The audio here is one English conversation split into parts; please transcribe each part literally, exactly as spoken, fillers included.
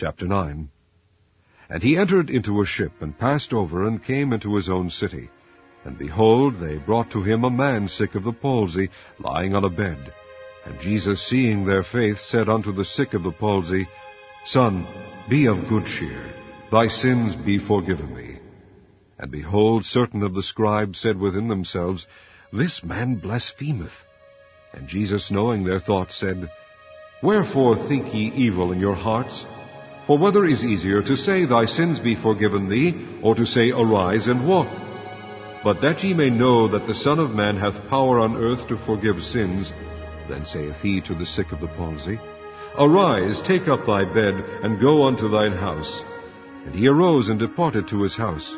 Chapter nine. And he entered into a ship, and passed over, and came into his own city. And behold, they brought to him a man sick of the palsy, lying on a bed. And Jesus, seeing their faith, said unto the sick of the palsy, Son, be of good cheer, thy sins be forgiven thee. And behold, certain of the scribes said within themselves, This man blasphemeth. And Jesus, knowing their thoughts, said, Wherefore think ye evil in your hearts? For whether is easier, to say, Thy sins be forgiven thee, or to say, Arise and walk? But that ye may know that the Son of Man hath power on earth to forgive sins, then saith he to the sick of the palsy, Arise, take up thy bed, and go unto thine house. And he arose and departed to his house.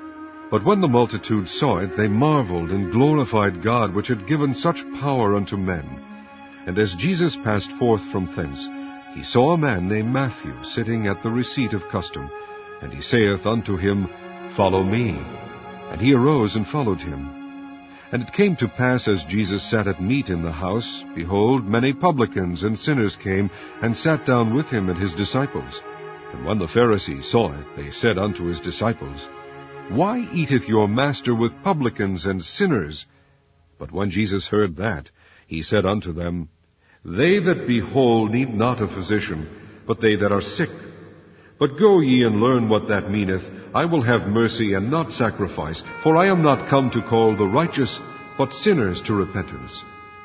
But when the multitude saw it, they marveled, and glorified God, which had given such power unto men. And as Jesus passed forth from thence, he saw a man named Matthew sitting at the receipt of custom. And he saith unto him, Follow me. And he arose and followed him. And it came to pass, as Jesus sat at meat in the house, behold, many publicans and sinners came, and sat down with him and his disciples. And when the Pharisees saw it, they said unto his disciples, Why eateth your master with publicans and sinners? But when Jesus heard that, he said unto them, They that be whole need not a physician, but they that are sick. But go ye and learn what that meaneth, I will have mercy and not sacrifice, for I am not come to call the righteous, but sinners to repentance.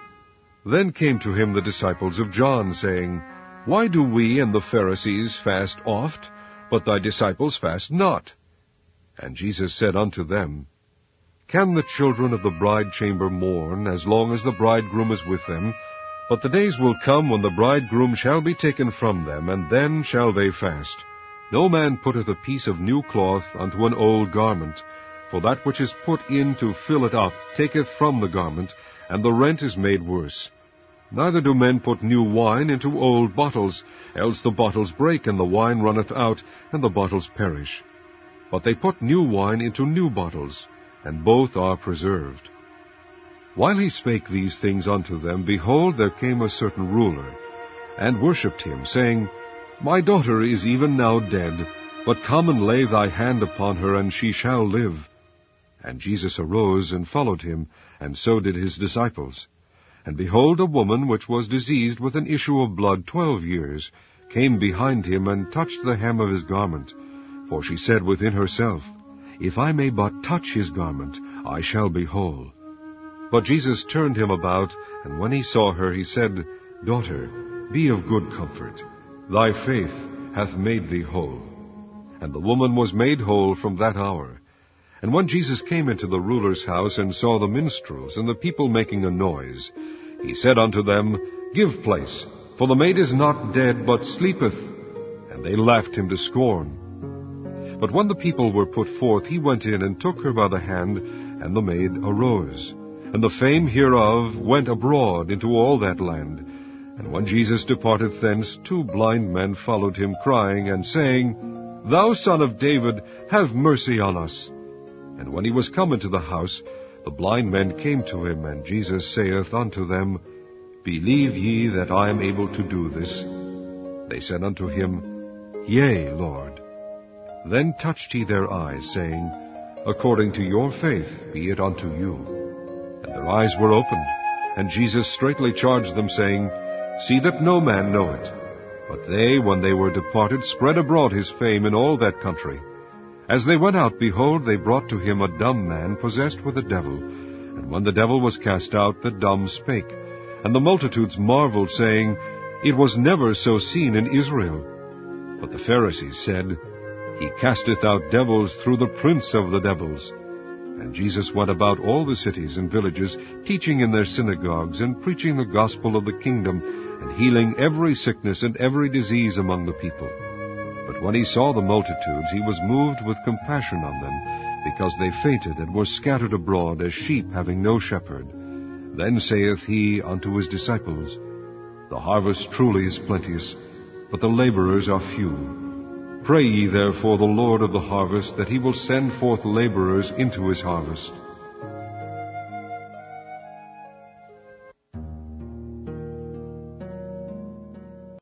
Then came to him the disciples of John, saying, Why do we and the Pharisees fast oft, but thy disciples fast not? And Jesus said unto them, Can the children of the bride chamber mourn, as long as the bridegroom is with them? But the days will come when the bridegroom shall be taken from them, and then shall they fast. No man putteth a piece of new cloth unto an old garment, for that which is put in to fill it up taketh from the garment, and the rent is made worse. Neither do men put new wine into old bottles, else the bottles break, and the wine runneth out, and the bottles perish. But they put new wine into new bottles, and both are preserved. While he spake these things unto them, behold, there came a certain ruler, and worshipped him, saying, My daughter is even now dead, but come and lay thy hand upon her, and she shall live. And Jesus arose and followed him, and so did his disciples. And behold, a woman which was diseased with an issue of blood twelve years came behind him, and touched the hem of his garment. For she said within herself, If I may but touch his garment, I shall be whole. But Jesus turned him about, and when he saw her, he said, Daughter, be of good comfort. Thy faith hath made thee whole. And the woman was made whole from that hour. And when Jesus came into the ruler's house, and saw the minstrels and the people making a noise, he said unto them, Give place, for the maid is not dead, but sleepeth. And they laughed him to scorn. But when the people were put forth, he went in and took her by the hand, and the maid arose. And the fame hereof went abroad into all that land. And when Jesus departed thence, two blind men followed him, crying and saying, Thou Son of David, have mercy on us. And when he was come into the house, the blind men came to him, and Jesus saith unto them, Believe ye that I am able to do this? They said unto him, Yea, Lord. Then touched he their eyes, saying, According to your faith be it unto you. And their eyes were opened, and Jesus straightly charged them, saying, See that no man know it. But they, when they were departed, spread abroad his fame in all that country. As they went out, behold, they brought to him a dumb man possessed with a devil. And when the devil was cast out, the dumb spake. And the multitudes marveled, saying, It was never so seen in Israel. But the Pharisees said, He casteth out devils through the prince of the devils. And Jesus went about all the cities and villages, teaching in their synagogues, and preaching the gospel of the kingdom, and healing every sickness and every disease among the people. But when he saw the multitudes, he was moved with compassion on them, because they fainted and were scattered abroad as sheep having no shepherd. Then saith he unto his disciples, The harvest truly is plenteous, but the laborers are few. Pray ye therefore the Lord of the harvest, that he will send forth laborers into his harvest.